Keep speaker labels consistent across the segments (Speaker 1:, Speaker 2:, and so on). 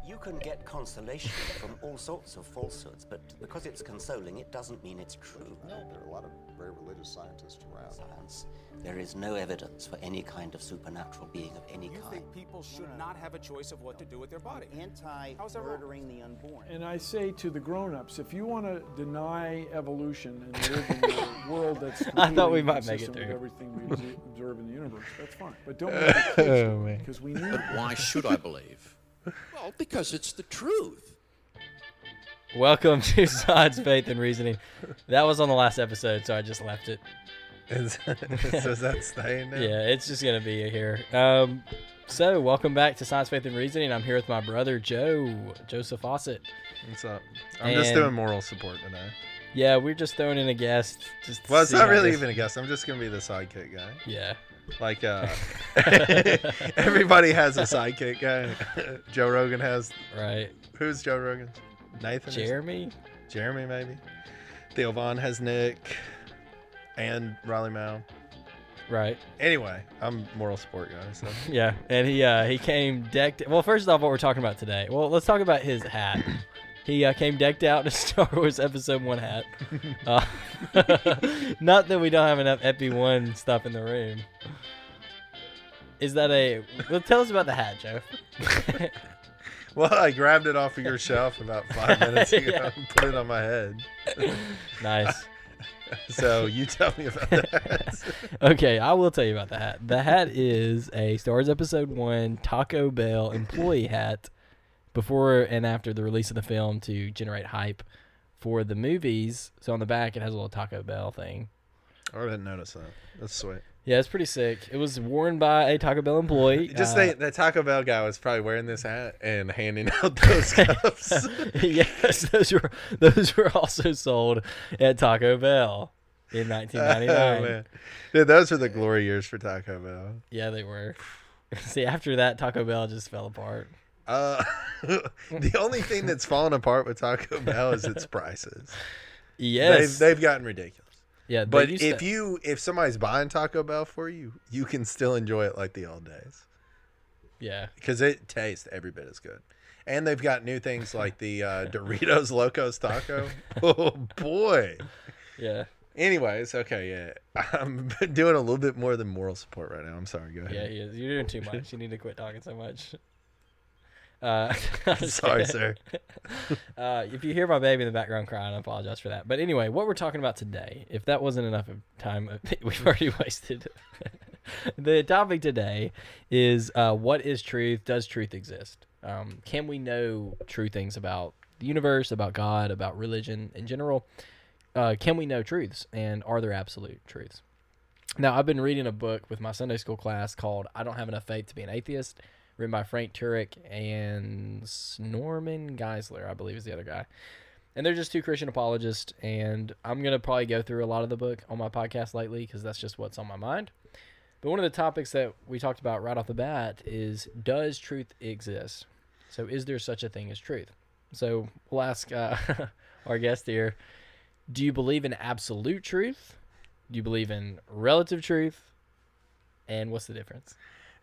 Speaker 1: You can get consolation from all sorts of falsehoods, but because it's consoling, it doesn't mean it's true.
Speaker 2: No, there are a lot of very religious scientists around.
Speaker 1: Science. There is no evidence for any kind of supernatural being of any
Speaker 3: You
Speaker 1: kind.
Speaker 3: think people should not have a choice of what to do with their body?
Speaker 4: Anti-murdering the unborn.
Speaker 5: And I say to the grown-ups, if you want to deny evolution and live in a world that's
Speaker 6: I thought we might make it
Speaker 5: consistent with
Speaker 6: through.
Speaker 5: everything we observe in the universe, that's fine. But don't make it kids, because we need
Speaker 7: Why should I believe? Well, because it's the truth.
Speaker 6: Welcome to Science, Faith, and Reasoning. That was on the last episode, so I just left it.
Speaker 8: So is that staying now?
Speaker 6: Yeah, it's just going to be here. So, welcome back to Science, Faith, and Reasoning. I'm here with my brother, Joseph Fawcett.
Speaker 8: What's up? I'm just doing moral support today.
Speaker 6: Yeah, we're just throwing in a guest.
Speaker 8: Well, it's not really even a guest. I'm just going to be the sidekick guy.
Speaker 6: Yeah.
Speaker 8: Like, everybody has a sidekick guy. Joe Rogan has.
Speaker 6: Right.
Speaker 8: Who's Joe Rogan? Nathan?
Speaker 6: Jeremy?
Speaker 8: Jeremy, maybe. Theo Vaughn has Nick and Riley Mao.
Speaker 6: Right.
Speaker 8: Anyway, I'm moral support guy. So.
Speaker 6: Yeah, and he came decked. Well, first off, what we're talking about today. Well, let's talk about his hat. He came decked out in a Star Wars Episode 1 hat. Not that we don't have enough Epi 1 stuff in the room. Is that a... Well, tell us about the hat, Joe.
Speaker 8: Well, I grabbed it off of your shelf about 5 minutes ago
Speaker 6: Yeah.
Speaker 8: and put it on my head.
Speaker 6: Nice.
Speaker 8: So you tell me about that.
Speaker 6: Okay, I will tell you about the hat. The hat is a Star Wars Episode 1 Taco Bell employee hat before and after the release of the film to generate hype for the movies. So on the back, it has a little Taco Bell thing.
Speaker 8: I didn't notice that. That's sweet.
Speaker 6: Yeah, it's pretty sick. It was worn by a Taco Bell employee.
Speaker 8: Just think that Taco Bell guy was probably wearing this hat and handing out those cups.
Speaker 6: Yes, those were also sold at Taco Bell in 1999.
Speaker 8: Oh, man. Dude, those were the glory years for Taco Bell.
Speaker 6: Yeah, they were. See, after that, Taco Bell just fell apart.
Speaker 8: The only thing that's fallen apart with Taco Bell is its prices.
Speaker 6: Yes.
Speaker 8: They've gotten ridiculous.
Speaker 6: Yeah,
Speaker 8: But if somebody's buying Taco Bell for you, you can still enjoy it like the old days.
Speaker 6: Yeah.
Speaker 8: Because it tastes every bit as good. And they've got new things like the Doritos Locos Taco. Oh, boy.
Speaker 6: Yeah.
Speaker 8: Anyways, okay, yeah. I'm doing a little bit more than moral support right now. I'm sorry, go ahead.
Speaker 6: Yeah, he is. You're doing too much. You need to quit talking so much.
Speaker 8: Sorry, sir.
Speaker 6: If you hear my baby in the background crying, I apologize for that. But anyway, what we're talking about today, if that wasn't enough of time we've already wasted, the topic today is what is truth? Does truth exist? Can we know true things about the universe, about God, about religion in general? Can we know truths, and are there absolute truths? Now, I've been reading a book with my Sunday school class called I Don't Have Enough Faith to Be an Atheist, written by Frank Turek and Norman Geisler, I believe is the other guy. And they're just two Christian apologists, and I'm going to probably go through a lot of the book on my podcast lately because that's just what's on my mind. But one of the topics that we talked about right off the bat is, does truth exist? So is there such a thing as truth? So we'll ask our guest here, do you believe in absolute truth? Do you believe in relative truth? And what's the difference?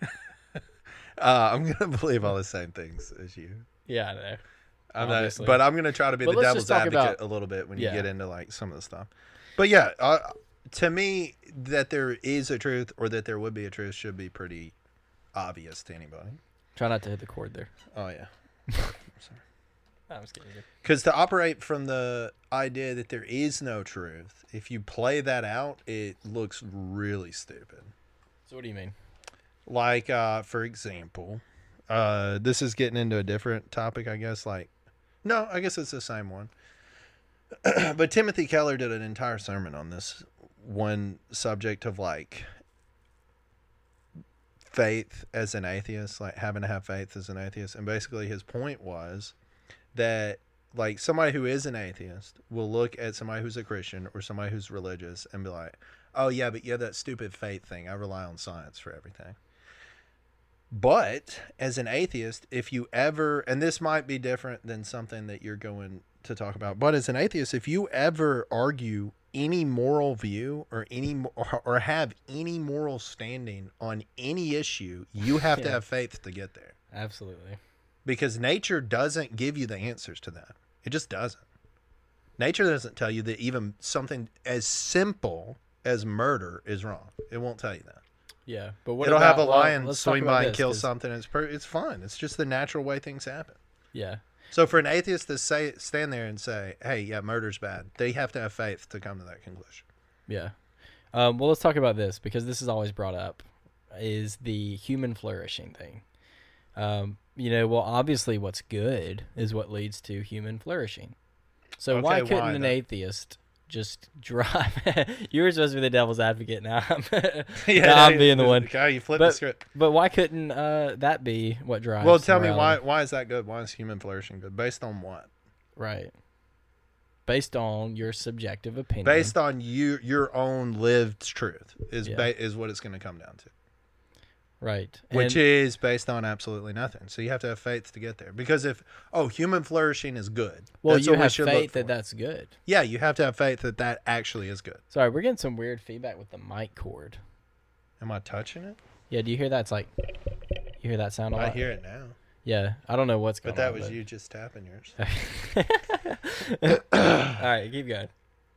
Speaker 8: I'm going to believe all the same things as you.
Speaker 6: Yeah, I know.
Speaker 8: Obviously. But I'm going to try to be the devil's advocate a little bit when you get into like some of the stuff. But yeah, to me, that there is a truth or that there would be a truth should be pretty obvious to anybody.
Speaker 6: Try not to hit the cord there.
Speaker 8: Oh, yeah.
Speaker 6: Sorry. I'm just kidding.
Speaker 8: Because to operate from the idea that there is no truth, if you play that out, it looks really stupid.
Speaker 6: So what do you mean?
Speaker 8: Like, for example, this is getting into a different topic, I guess. No, I guess it's the same one. But Timothy Keller did an entire sermon on this one subject of, like, faith as an atheist, like having to have faith as an atheist. And basically his point was that, like, somebody who is an atheist will look at somebody who's a Christian or somebody who's religious and be like, oh, yeah, but you have that stupid faith thing. I rely on science for everything. But as an atheist, if you ever, and this might be different than something that you're going to talk about, but as an atheist, if you ever argue any moral view or have any moral standing on any issue, you have to have faith to get there.
Speaker 6: Absolutely.
Speaker 8: because nature doesn't give you the answers to that. It just doesn't. Nature doesn't tell you that even something as simple as murder is wrong. It won't tell you that.
Speaker 6: Yeah, but what
Speaker 8: It'll
Speaker 6: about,
Speaker 8: have a lion
Speaker 6: let's talk
Speaker 8: swing
Speaker 6: about
Speaker 8: by and
Speaker 6: this,
Speaker 8: kill
Speaker 6: 'cause-
Speaker 8: something. It's fun. It's just the natural way things happen.
Speaker 6: Yeah.
Speaker 8: So for an atheist to stand there and say, "Hey, yeah, murder's bad," they have to have faith to come to that conclusion.
Speaker 6: Yeah. Well, let's talk about this because this is always brought up, is the human flourishing thing. Well, obviously what's good is what leads to human flourishing. So
Speaker 8: Okay,
Speaker 6: why couldn't
Speaker 8: why,
Speaker 6: an
Speaker 8: though?
Speaker 6: atheist just drive? You were supposed to be the devil's advocate. Now I'm,
Speaker 8: Yeah,
Speaker 6: now I'm being the one.
Speaker 8: Okay, you flip the
Speaker 6: But,
Speaker 8: script.
Speaker 6: but why couldn't that be what drives?
Speaker 8: Well, tell me
Speaker 6: morality?
Speaker 8: why is that good? Why is human flourishing good? Based on what?
Speaker 6: Right. Based on your subjective opinion.
Speaker 8: Based on your own lived truth is
Speaker 6: Yeah.
Speaker 8: is what it's going to come down to.
Speaker 6: Right.
Speaker 8: Which
Speaker 6: And-
Speaker 8: is based on absolutely nothing. So you have to have faith to get there. Because if human flourishing is good,
Speaker 6: well,
Speaker 8: that's
Speaker 6: you
Speaker 8: what we
Speaker 6: have
Speaker 8: should look
Speaker 6: faith that
Speaker 8: for.
Speaker 6: that's good.
Speaker 8: Yeah, you have to have faith that that actually is good.
Speaker 6: Sorry, we're getting some weird feedback with the mic cord.
Speaker 8: Am I touching it?
Speaker 6: Yeah, do you hear that? It's like, you hear that sound a lot?
Speaker 8: I hear it now.
Speaker 6: Yeah, I don't know what's going
Speaker 8: But
Speaker 6: on.
Speaker 8: that was you just tapping yours.
Speaker 6: All right, keep going.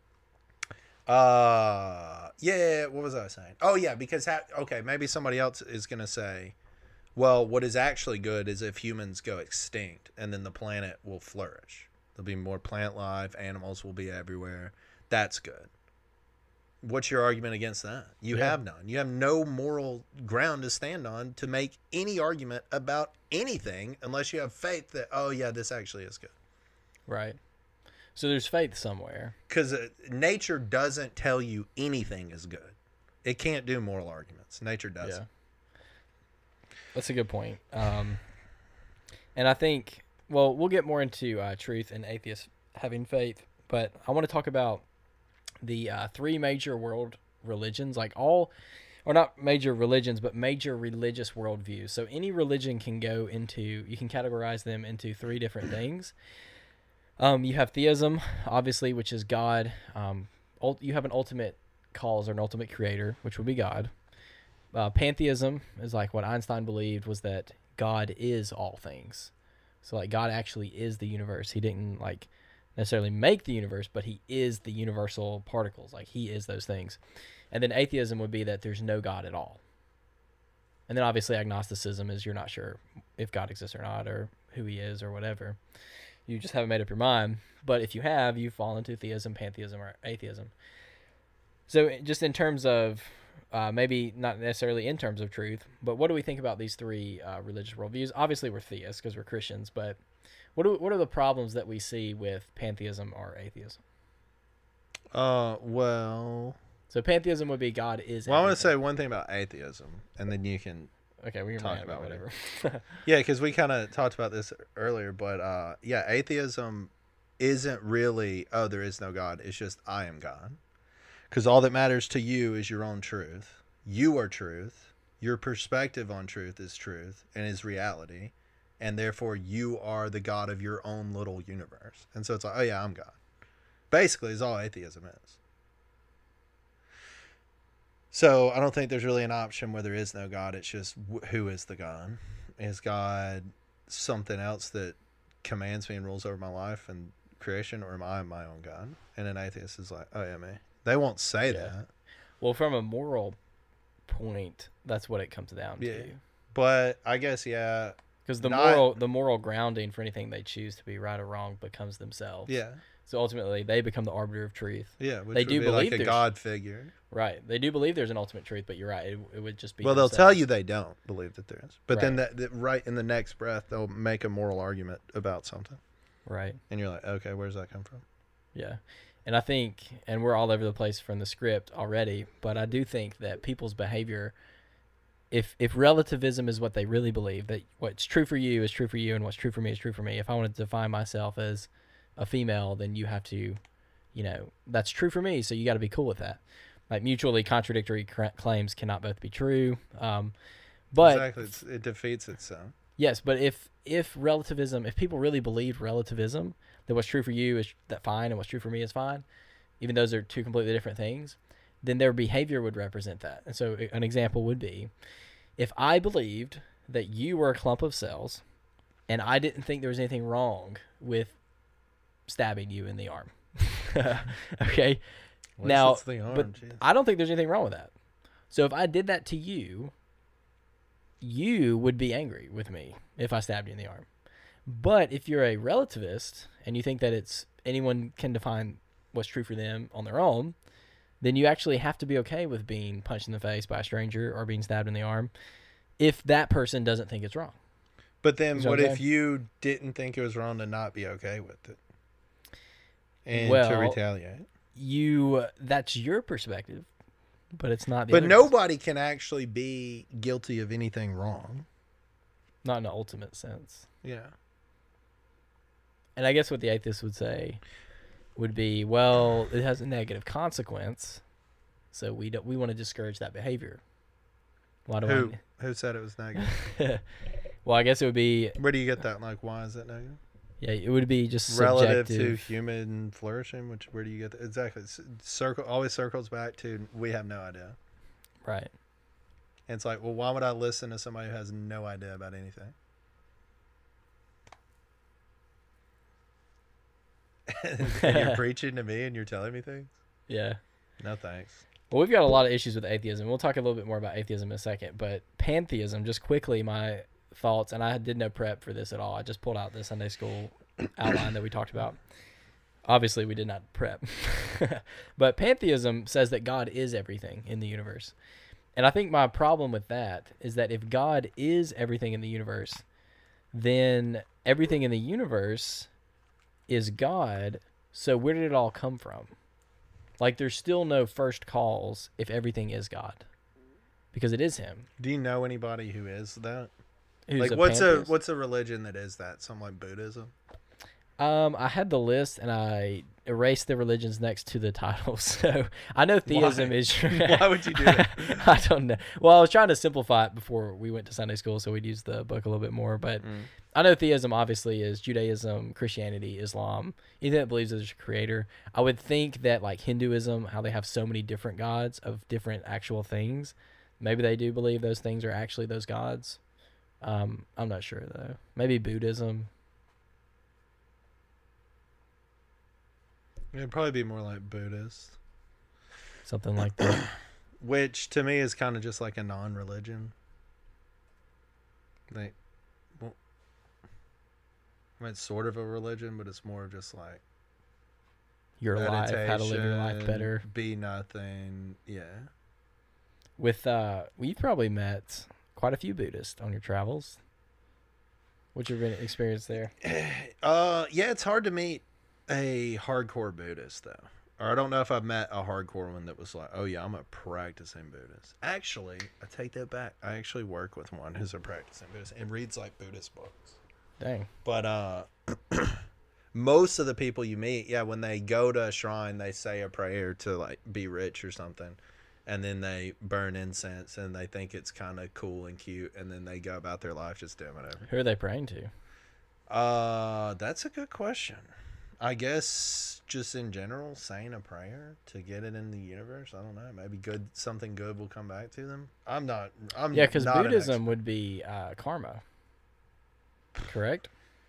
Speaker 8: Yeah, what was I saying? Oh, yeah, because, maybe somebody else is going to say, well, what is actually good is if humans go extinct and then the planet will flourish. There'll be more plant life, animals will be everywhere. That's good. What's your argument against that? You have none. You have no moral ground to stand on to make any argument about anything unless you have faith that, oh, yeah, this actually is good.
Speaker 6: Right. So there's faith somewhere.
Speaker 8: Because nature doesn't tell you anything is good. It can't do moral arguments. Nature doesn't.
Speaker 6: Yeah. That's a good point. And I think, well, we'll get more into truth and atheists having faith, but I want to talk about the three major world religions, or not major religions, but major religious worldviews. So any religion can go into, you can categorize them into three different things. You have theism, obviously, which is God. You have an ultimate cause or an ultimate creator, which would be God. Pantheism is like what Einstein believed was that God is all things. So like God actually is the universe. He didn't like necessarily make the universe, but he is the universal particles. Like he is those things. And then atheism would be that there's no God at all. And then obviously agnosticism is you're not sure if God exists or not, or who he is or whatever. You just haven't made up your mind. But if you have, you fall into theism, pantheism, or atheism. So just in terms of, maybe not necessarily in terms of truth, but what do we think about these three religious worldviews? Obviously, we're theists because we're Christians, but what are the problems that we see with pantheism or atheism?
Speaker 8: Well,
Speaker 6: So pantheism would be God is.
Speaker 8: I want to
Speaker 6: everything.
Speaker 8: say one thing about atheism, and then you can.
Speaker 6: Okay, we can
Speaker 8: talk
Speaker 6: rant about
Speaker 8: about
Speaker 6: whatever.
Speaker 8: Yeah, because we kind of talked about this earlier, but atheism isn't really, oh, there is no God. It's just, I am God. Because all that matters to you is your own truth. You are truth. Your perspective on truth is truth and is reality. And therefore, you are the God of your own little universe. And so it's like, oh, yeah, I'm God. Basically, is all atheism is. So I don't think there's really an option where there is no God. It's just who is the God? Is God something else that commands me and rules over my life and creation, or am I my own God? And an atheist is like, oh yeah, me. They won't say that.
Speaker 6: Well, from a moral point, that's what it comes down
Speaker 8: Yeah.
Speaker 6: to.
Speaker 8: But I guess, yeah.
Speaker 6: Because
Speaker 8: Not-
Speaker 6: the moral grounding for anything they choose to be right or wrong becomes themselves.
Speaker 8: Yeah.
Speaker 6: So ultimately, they become the arbiter of truth.
Speaker 8: Yeah. Which
Speaker 6: They
Speaker 8: would
Speaker 6: do
Speaker 8: be
Speaker 6: believe
Speaker 8: like a
Speaker 6: there's-
Speaker 8: God figure.
Speaker 6: Right. They do believe there's an ultimate truth, but you're right. It would just be.
Speaker 8: Well, they'll
Speaker 6: themselves.
Speaker 8: tell you they don't believe that there is. But then
Speaker 6: Right.
Speaker 8: that right in the next breath, they'll make a moral argument about something.
Speaker 6: Right.
Speaker 8: And you're like, okay, where's that come from?
Speaker 6: Yeah. And I think, and we're all over the place from the script already, but I do think that people's behavior, if relativism is what they really believe, that what's true for you is true for you and what's true for me is true for me. If I want to define myself as a female, then you have to, that's true for me, so you got to be cool with that. Like mutually contradictory claims cannot both be true. But
Speaker 8: Exactly. It defeats itself.
Speaker 6: yes, but if relativism, if people really believed relativism, that what's true for you is that fine and what's true for me is fine, even those are two completely different things, then their behavior would represent that. And so an example would be, if I believed that you were a clump of cells and I didn't think there was anything wrong with stabbing you in the arm. Okay?
Speaker 8: At least
Speaker 6: Now,
Speaker 8: it's the arm,
Speaker 6: but
Speaker 8: jeez.
Speaker 6: I don't think there's anything wrong with that. So if I did that to you, you would be angry with me if I stabbed you in the arm. But if you're a relativist and you think that it's anyone can define what's true for them on their own, then you actually have to be okay with being punched in the face by a stranger or being stabbed in the arm if that person doesn't think it's wrong.
Speaker 8: But then
Speaker 6: Is that
Speaker 8: what
Speaker 6: okay?
Speaker 8: if you didn't think it was wrong to not be okay with it? And to
Speaker 6: Well,
Speaker 8: retaliate.
Speaker 6: That's your perspective, but it's not the
Speaker 8: But
Speaker 6: other
Speaker 8: nobody can actually be guilty of anything wrong.
Speaker 6: not in the ultimate sense.
Speaker 8: Yeah.
Speaker 6: And I guess what the atheist would say would be, well, it has a negative consequence, so we want to discourage that behavior. Why do
Speaker 8: Who said it was negative?
Speaker 6: I? Well, I guess it would be,
Speaker 8: Where do you get that? Like, why is it negative?
Speaker 6: yeah, it would be just
Speaker 8: Relative
Speaker 6: subjective.
Speaker 8: to human flourishing, where do you get that? Exactly. Always circles back to we have no idea.
Speaker 6: Right.
Speaker 8: And it's like, well, why would I listen to somebody who has no idea about anything? And you're preaching to me and you're telling me things?
Speaker 6: Yeah.
Speaker 8: No thanks.
Speaker 6: Well, we've got a lot of issues with atheism. We'll talk a little bit more about atheism in a second. But pantheism, just quickly, my thoughts, and I did no prep for this at all. I just pulled out the Sunday school outline that we talked about. Obviously, we did not prep. But pantheism says that God is everything in the universe. And I think my problem with that is that if God is everything in the universe, then everything in the universe is God. So where did it all come from? Like, there's still no first cause if everything is God, because it is Him.
Speaker 8: Do you know anybody who is that?
Speaker 6: Who's
Speaker 8: Like,
Speaker 6: a
Speaker 8: what's
Speaker 6: pantheist.
Speaker 8: a religion that is that? Something like Buddhism?
Speaker 6: I had the list and I erased the religions next to the title. So I know theism
Speaker 8: Why?
Speaker 6: is.
Speaker 8: Why would you do that?
Speaker 6: I don't know. Well, I was trying to simplify it before we went to Sunday school, so we'd use the book a little bit more. But I know theism obviously is Judaism, Christianity, Islam. Anything that believes there's a creator. I would think that like Hinduism, how they have so many different gods of different actual things, maybe they do believe those things are actually those gods. I'm not sure though. Maybe Buddhism.
Speaker 8: It'd probably be more like Buddhist,
Speaker 6: Something like that.
Speaker 8: which to me is kind of just like a non-religion. Like, well, I mean, it's sort of a religion, but it's more of just like
Speaker 6: Your life, how to live your life
Speaker 8: meditation,
Speaker 6: better.
Speaker 8: Be nothing. Yeah.
Speaker 6: With you've probably met quite a few Buddhists on your travels. What's your experience there?
Speaker 8: Yeah, it's hard to meet a hardcore Buddhist though. Or I don't know if I've met a hardcore one that was like, oh yeah, I'm a practicing Buddhist. Actually, I take that back. I actually work with one who's a practicing Buddhist and reads like Buddhist books.
Speaker 6: Dang.
Speaker 8: But most of the people you meet, yeah, when they go to a shrine, they say a prayer to like be rich or something. And then they burn incense and they think it's kind of cool and cute. And then they go about their life just doing whatever.
Speaker 6: Who are they praying to?
Speaker 8: That's a good question. I guess just in general, saying a prayer to get it in the universe. I don't know. Maybe something good will come back to them.
Speaker 6: Yeah, because Buddhism would be karma. Correct?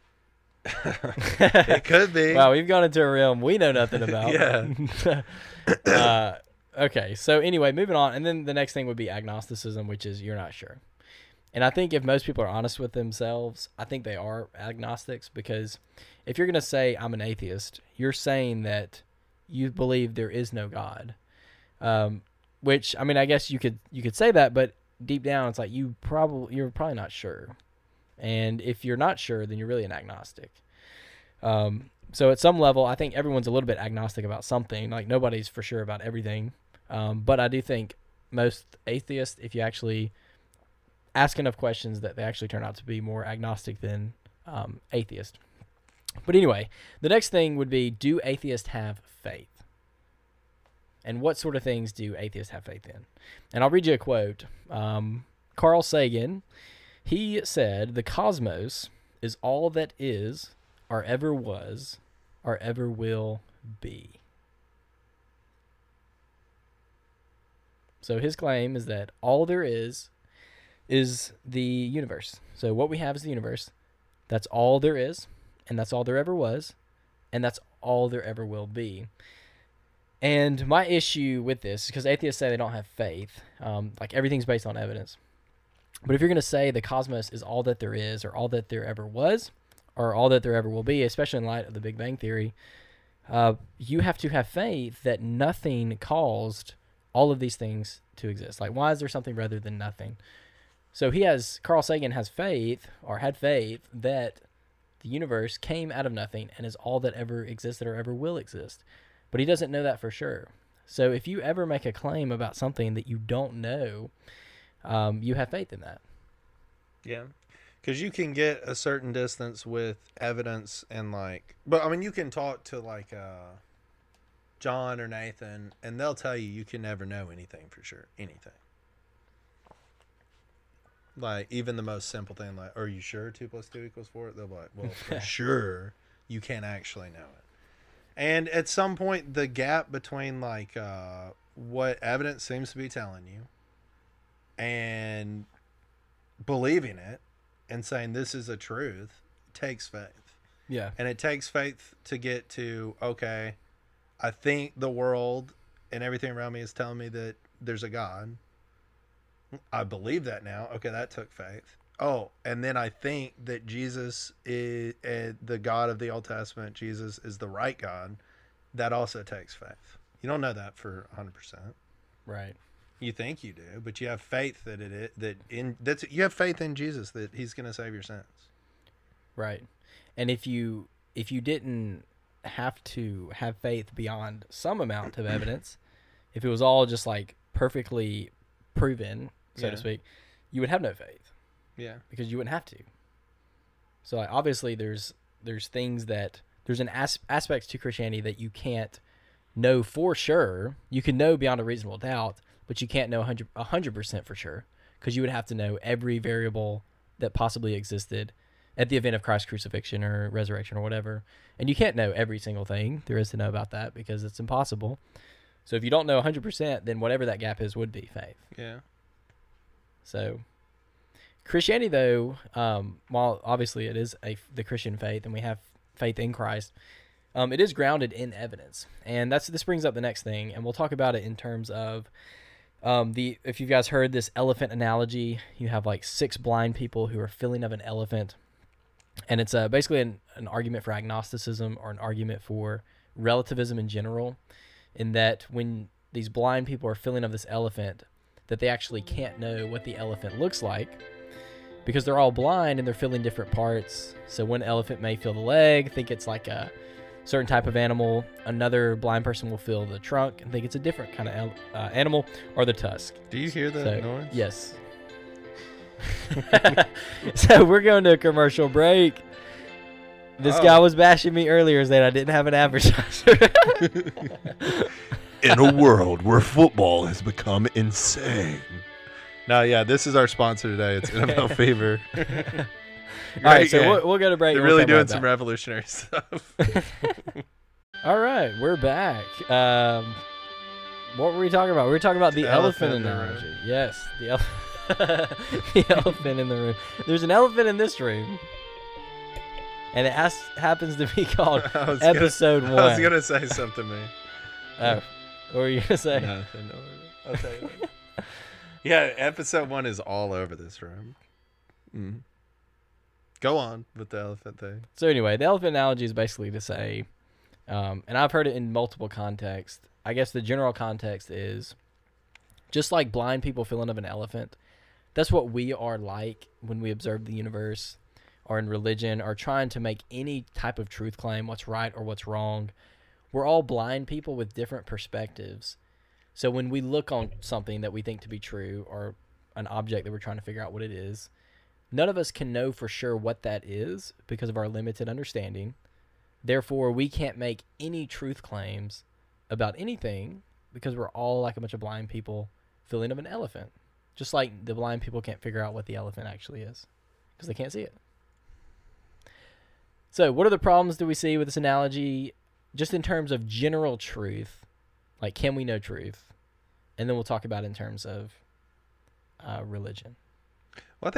Speaker 8: It could be.
Speaker 6: Wow, we've gone into a realm we know nothing about.
Speaker 8: Yeah.
Speaker 6: Okay, so anyway, moving on. And then the next thing would be agnosticism, which is you're not sure. And I think if most people are honest with themselves, I think they are agnostics, because if you're going to say I'm an atheist, you're saying that you believe there is no God. Which, I mean, I guess you could say that, but deep down it's like you're probably not sure. And if you're not sure, then you're really an agnostic. So at some level, I think everyone's a little bit agnostic about something. Like nobody's for sure about everything. But I do think most atheists, if you actually ask enough questions, that they actually turn out to be more agnostic than atheist. But anyway, the next thing would be, do atheists have faith? And what sort of things do atheists have faith in? And I'll read you a quote. Carl Sagan, he said, "The cosmos is all that is, or ever was, or ever will be." So his claim is that all there is the universe. So what we have is the universe. That's all there is, and that's all there ever was, and that's all there ever will be. And my issue with this is because atheists say they don't have faith. Like everything's based on evidence. But if you're going to say the cosmos is all that there is, or all that there ever was, or all that there ever will be, especially in light of the Big Bang Theory, you have to have faith that nothing caused all of these things to exist. Like, why is there something rather than nothing? So Carl Sagan has faith, or had faith, that the universe came out of nothing and is all that ever existed or ever will exist. But he doesn't know that for sure. So if you ever make a claim about something that you don't know, you have faith in that.
Speaker 8: Yeah. Because you can get a certain distance with evidence and but I mean, you can talk to John or Nathan, and they'll tell you can never know anything for sure. Anything. Like, even the most simple thing, like, are you sure 2 + 2 = 4? They'll be like, well, for sure, you can't actually know it. And at some point, the gap between, what evidence seems to be telling you and believing it and saying this is a truth takes faith.
Speaker 6: Yeah.
Speaker 8: And it takes faith to get to, okay, I think the world and everything around me is telling me that there's a God. I believe that now. Okay, that took faith. Oh, and then I think that Jesus is the God of the Old Testament. Jesus is the right God. That also takes faith. You don't know that for 100%.
Speaker 6: Right.
Speaker 8: You think you do, but you have faith you have faith in Jesus that he's going to save your sins.
Speaker 6: Right. And if you didn't have to have faith beyond some amount of evidence, if it was all just like perfectly proven, so to speak, you would have no faith.
Speaker 8: Yeah.
Speaker 6: Because you wouldn't have to. So obviously there's things that there's an aspects to Christianity that you can't know for sure. You can know beyond a reasonable doubt, but you can't know 100% for sure, because you would have to know every variable that possibly existed at the event of Christ's crucifixion or resurrection or whatever. And you can't know every single thing there is to know about that, because it's impossible. So if you don't know 100%, then whatever that gap is would be faith.
Speaker 8: Yeah.
Speaker 6: So Christianity, though, while obviously it is the Christian faith and we have faith in Christ, it is grounded in evidence. And this brings up the next thing, and we'll talk about it in terms of if you guys heard this elephant analogy, you have like 6 blind people who are filling of an elephant. And it's basically an argument for agnosticism, or an argument for relativism in general, in that when these blind people are filling of this elephant, that they actually can't know what the elephant looks like, because they're all blind and they're filling different parts. So one elephant may feel the leg, think it's like a certain type of animal. Another blind person will feel the trunk and think it's a different kind of animal, or the tusk.
Speaker 8: Do you hear that noise?
Speaker 6: Yes. So we're going to a commercial break. This guy was bashing me earlier saying I didn't have an advertiser.
Speaker 8: In a world where football has become insane. No, yeah, this is our sponsor today. It's NFL Fever.
Speaker 6: All right, so we'll go to break.
Speaker 8: They're really doing some revolutionary stuff.
Speaker 6: All right, we're back. What were we talking about? We were talking about the elephant analogy. Yes, the elephant in the room. There's an elephant in this room, and it happens to be called Episode 1.
Speaker 8: I was going to say something, man.
Speaker 6: Oh, what were you going to say?
Speaker 8: Nothing. I'll tell you later. Yeah, Episode 1 is all over this room. Mm. Go on with the elephant thing.
Speaker 6: So anyway, the elephant analogy is basically to say, and I've heard it in multiple contexts. I guess the general context is just like blind people feeling of an elephant. That's what we are like when we observe the universe, or in religion, or trying to make any type of truth claim, what's right or what's wrong. We're all blind people with different perspectives. So when we look on something that we think to be true, or an object that we're trying to figure out what it is, none of us can know for sure what that is because of our limited understanding. Therefore, we can't make any truth claims about anything because we're all like a bunch of blind people filling of an elephant. Just like the blind people can't figure out what the elephant actually is because they can't see it. So what are the problems do we see with this analogy? Just in terms of general truth, like can we know truth? And then we'll talk about it in terms of religion.
Speaker 8: Well, I think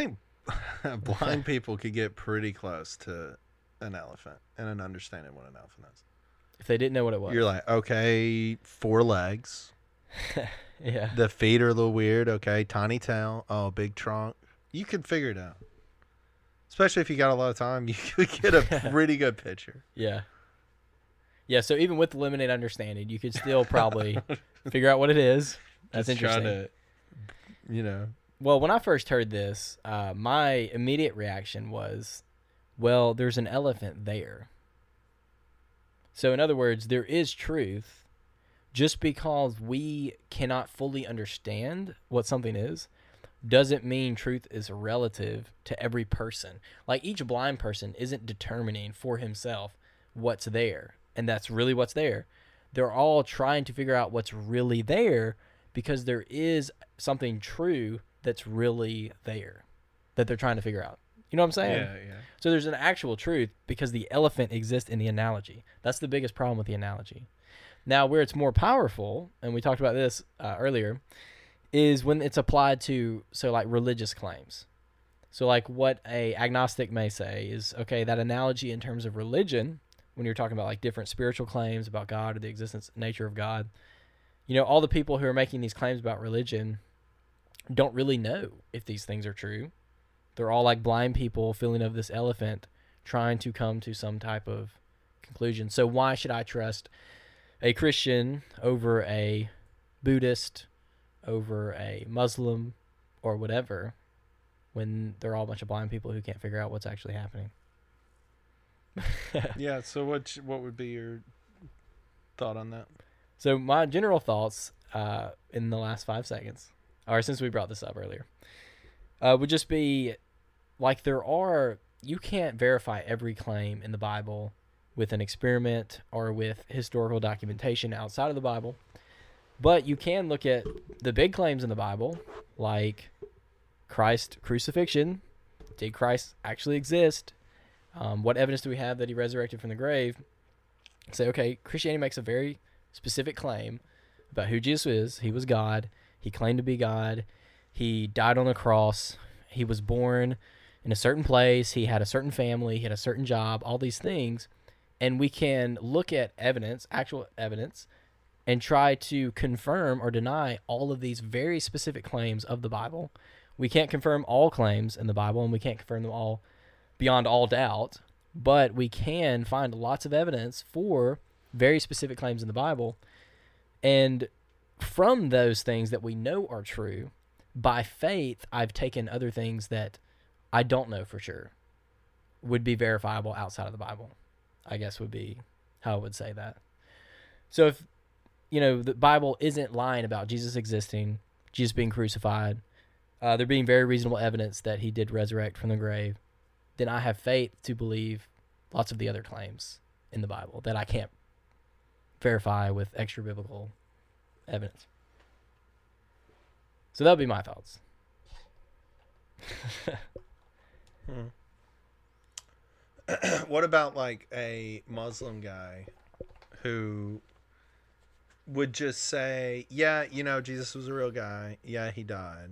Speaker 8: blind people could get pretty close to an elephant and an understanding what an elephant is.
Speaker 6: If they didn't know what it was.
Speaker 8: You're like, okay, 4 legs.
Speaker 6: Yeah.
Speaker 8: The feet are a little weird. Okay, tiny tail. Oh, big trunk. You could figure it out. Especially if you got a lot of time, you could get a pretty good picture.
Speaker 6: Yeah. Yeah, so even with limited understanding, you could still probably figure out what it is. That's
Speaker 8: Just
Speaker 6: interesting.
Speaker 8: trying to, you know.
Speaker 6: Well, when I first heard this, my immediate reaction was, well, there's an elephant there. So in other words, there is truth. Just because we cannot fully understand what something is, doesn't mean truth is relative to every person. Like each blind person isn't determining for himself what's there, and that's really what's there. They're all trying to figure out what's really there because there is something true that's really there that they're trying to figure out. You know what I'm saying?
Speaker 8: Yeah.
Speaker 6: So there's an actual truth because the elephant exists in the analogy. That's the biggest problem with the analogy. Now, where it's more powerful, and we talked about this earlier, is when it's applied to, so like religious claims. So like what a agnostic may say is, okay, that analogy in terms of religion, when you're talking about like different spiritual claims about God or the existence, nature of God, you know, all the people who are making these claims about religion don't really know if these things are true. They're all like blind people feeling of this elephant trying to come to some type of conclusion. So why should I trust a Christian over a Buddhist, over a Muslim, or whatever, when they're all a bunch of blind people who can't figure out what's actually happening?
Speaker 8: Yeah, so what would be your thought on that?
Speaker 6: So my general thoughts in the last 5 seconds, or since we brought this up earlier, would just be like you can't verify every claim in the Bible with an experiment or with historical documentation outside of the Bible. But you can look at the big claims in the Bible, like Christ's crucifixion. Did Christ actually exist? What evidence do we have that he resurrected from the grave? Say, okay, Christianity makes a very specific claim about who Jesus is. He was God. He claimed to be God. He died on the cross. He was born in a certain place. He had a certain family. He had a certain job, all these things. And we can look at evidence, actual evidence, and try to confirm or deny all of these very specific claims of the Bible. We can't confirm all claims in the Bible, and we can't confirm them all beyond all doubt, but we can find lots of evidence for very specific claims in the Bible. And from those things that we know are true, by faith, I've taken other things that I don't know for sure would be verifiable outside of the Bible, I guess would be how I would say that. So if, you know, the Bible isn't lying about Jesus existing, Jesus being crucified, there being very reasonable evidence that he did resurrect from the grave, then I have faith to believe lots of the other claims in the Bible that I can't verify with extra biblical evidence. So that would be my thoughts.
Speaker 8: What about like a Muslim guy who would just say, yeah, you know, Jesus was a real guy. Yeah, he died.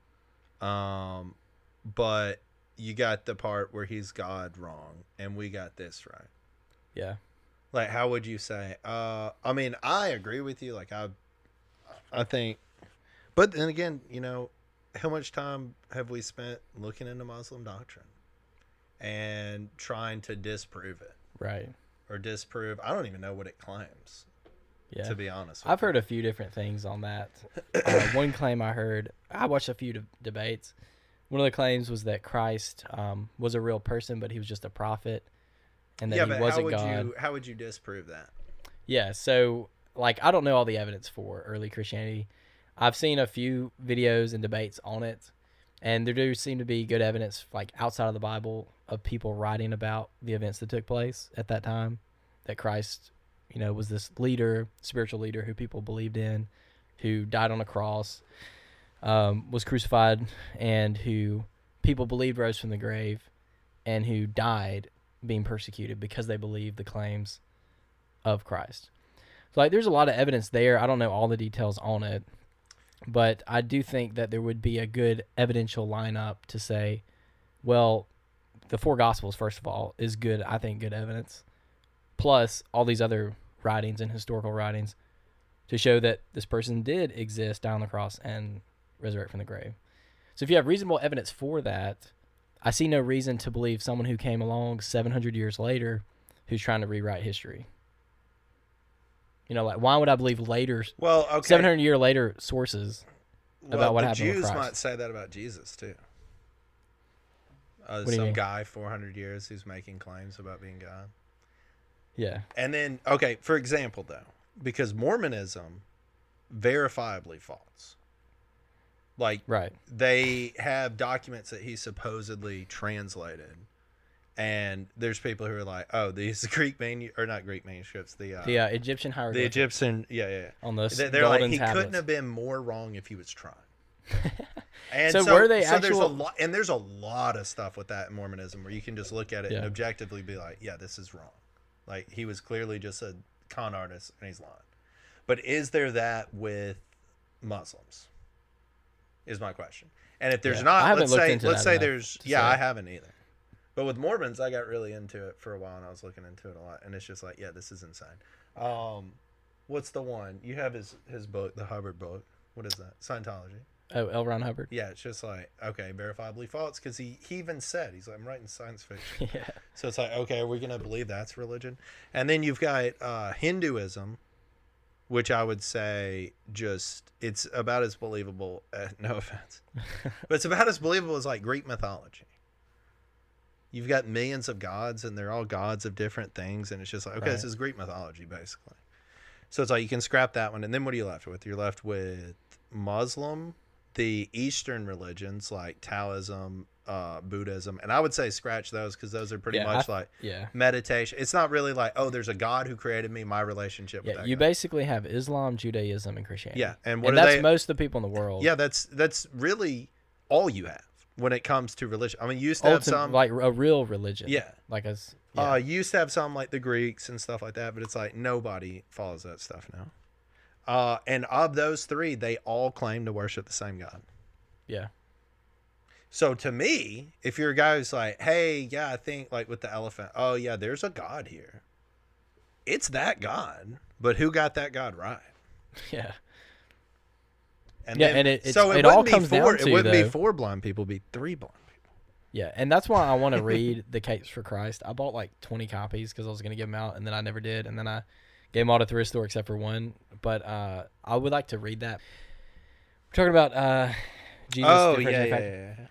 Speaker 8: But you got the part where he's God wrong and we got this right.
Speaker 6: Yeah.
Speaker 8: Like, how would you say? I mean, I agree with you. Like, I think, but then again, you know, how much time have we spent looking into Muslim doctrine and trying to disprove it?
Speaker 6: Right.
Speaker 8: Or disprove, I don't even know what it claims.
Speaker 6: Yeah.
Speaker 8: To be honest with
Speaker 6: I've heard a few different things on that. One claim I watched a few debates. One of the claims was that Christ was a real person, but he was just a prophet, and that he wasn't God.
Speaker 8: How would you disprove that?
Speaker 6: Yeah, so like I don't know all the evidence for early Christianity. I've seen a few videos and debates on it, and there do seem to be good evidence, like outside of the Bible, of people writing about the events that took place at that time, that Christ, you know, was this leader, spiritual leader who people believed in, who died on a cross, was crucified, and who people believed rose from the grave, and who died being persecuted because they believed the claims of Christ. So like there's a lot of evidence there. I don't know all the details on it, but I do think that there would be a good evidential lineup to say Well, the four Gospels, first of all, is good. I think good evidence. Plus all these other writings and historical writings to show that this person did exist, die on the cross, and resurrect from the grave. So if you have reasonable evidence for that, I see no reason to believe someone who came along 700 years later who's trying to rewrite history. You know, like, why would I believe later, 700 year later sources about what happened with
Speaker 8: Jews
Speaker 6: Christ?
Speaker 8: might say that about Jesus, too.
Speaker 6: do you
Speaker 8: Some
Speaker 6: mean?
Speaker 8: guy 400 years who's making claims about being God.
Speaker 6: Yeah.
Speaker 8: And then, okay, for example, though, because Mormonism, verifiably false. Like,
Speaker 6: Right.
Speaker 8: they have documents that he supposedly translated. And there's people who are like, oh, these not Greek manuscripts, the
Speaker 6: Egyptian
Speaker 8: the
Speaker 6: hieroglyphics.
Speaker 8: Egyptian, yeah.
Speaker 6: On those
Speaker 8: They're like,
Speaker 6: golden
Speaker 8: he
Speaker 6: tablets.
Speaker 8: couldn't have been more wrong if he was trying. And
Speaker 6: So were they
Speaker 8: there's a
Speaker 6: actual-
Speaker 8: lot, and there's a lot of stuff with that in Mormonism where you can just look at it and
Speaker 6: Yeah.
Speaker 8: objectively be like, yeah, this is wrong. Like, he was clearly just a con artist and he's lying. But is there that with Muslims? Is my question. And if there's
Speaker 6: Yeah. I
Speaker 8: not,
Speaker 6: haven't
Speaker 8: let's
Speaker 6: looked
Speaker 8: say
Speaker 6: into that enough
Speaker 8: there's,
Speaker 6: to
Speaker 8: yeah,
Speaker 6: say.
Speaker 8: I haven't either. But with Mormons, I got really into it for a while and I was looking into it a lot. And it's just like, yeah, this is insane. What's the one? You have his book, the Hubbard book. What is that? Scientology.
Speaker 6: Oh, L. Ron Hubbard.
Speaker 8: Yeah, it's just like, okay, verifiably false, because he even said, he's like, I'm writing science fiction.
Speaker 6: Yeah.
Speaker 8: So it's like, okay, are we going to believe that's religion? And then you've got Hinduism, which I would say it's about as believable, no offense, but it's about as believable as like Greek mythology. You've got millions of gods and they're all gods of different things. And it's just like, okay, this
Speaker 6: Right.
Speaker 8: is Greek mythology, basically. So it's like, you can scrap that one. And then what are you left with? You're left with Muslim, the Eastern religions like Taoism, Buddhism. And I would say scratch those because those are pretty much like meditation. It's not really like, oh, there's a God who created me, my relationship with that
Speaker 6: You
Speaker 8: God.
Speaker 6: basically have Islam, Judaism, and Christianity.
Speaker 8: Yeah. And
Speaker 6: and that's most of the people in the world.
Speaker 8: Yeah, that's really all you have when it comes to religion. I mean, you used to have some
Speaker 6: like a real religion.
Speaker 8: Yeah.
Speaker 6: Like as
Speaker 8: you used to have some like the Greeks and stuff like that, but it's like nobody follows that stuff now. And of those three, they all claim to worship the same God.
Speaker 6: Yeah.
Speaker 8: So to me, if you're a guy who's like, hey, yeah, I think like with the elephant, oh yeah, there's a God here. It's that God, but who got that God right?
Speaker 6: Yeah.
Speaker 8: And
Speaker 6: Yeah,
Speaker 8: then,
Speaker 6: and it
Speaker 8: wouldn't
Speaker 6: all
Speaker 8: be
Speaker 6: comes down to,
Speaker 8: it wouldn't be
Speaker 6: though-
Speaker 8: 4 blind people, it'd be 3 blind people.
Speaker 6: Yeah, and that's why I want to read The Capes for Christ. I bought like 20 copies because I was going to give them out, and then I never did. And then I gave them all to thrift store except for one. But I would like to read that. We're talking about Jesus.
Speaker 8: Oh,
Speaker 6: the
Speaker 8: yeah,
Speaker 6: Christian fact.
Speaker 8: yeah.